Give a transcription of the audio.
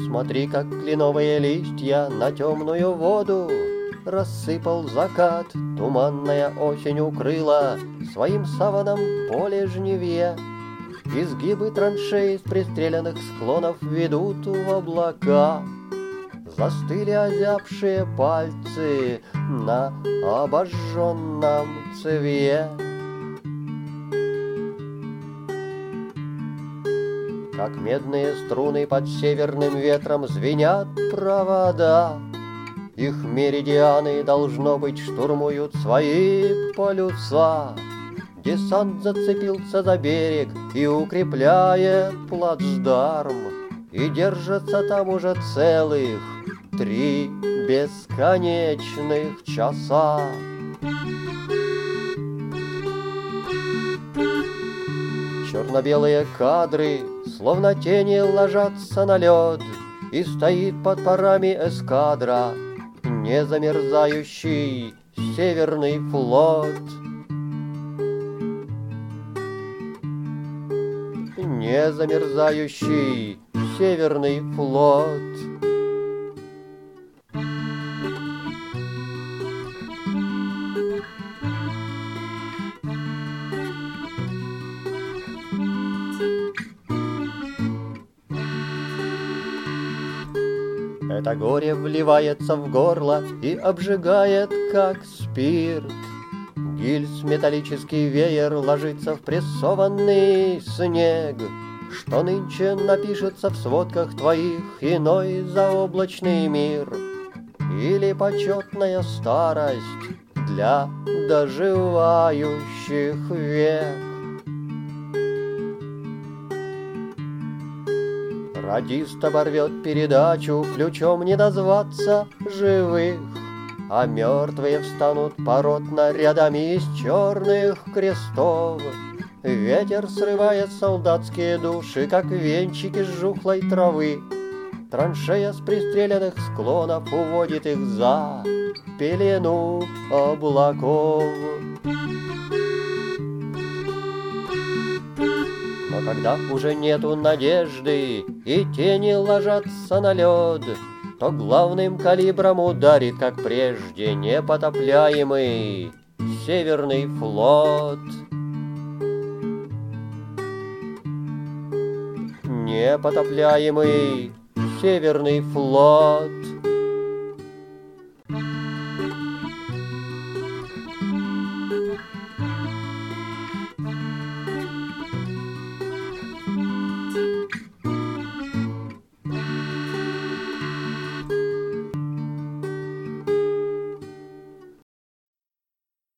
Смотри, как кленовые листья на темную воду рассыпал закат, туманная осень укрыла своим саваном поле жнивье. Изгибы траншей с пристреленных склонов ведут в облака. Застыли озябшие пальцы на обожженном цевье. Как медные струны под северным ветром звенят провода. Их меридианы, должно быть, штурмуют свои полюса. Десант зацепился за берег и укрепляет плацдарм, и держатся там уже целых 3 бесконечных часа. Черно-белые кадры, словно тени, ложатся на лед, и стоит под парами эскадра, незамерзающий Северный флот. Незамерзающий Северный флот. Это горе вливается в горло и обжигает, как спирт. Гильз металлический веер ложится в прессованный снег. Что нынче напишется в сводках твоих иной заоблачный мир? Или почетная старость для доживающих век? Радист оборвет передачу, ключом не дозваться живых, а мертвые встанут поротно рядами из черных крестов. Ветер срывает солдатские души, как венчики с жухлой травы. Траншея с пристреленных склонов уводит их за пелену облаков. Но когда уже нету надежды и тени ложатся на лед, то главным калибром ударит, как прежде, непотопляемый Северный флот. Непотопляемый Северный флот.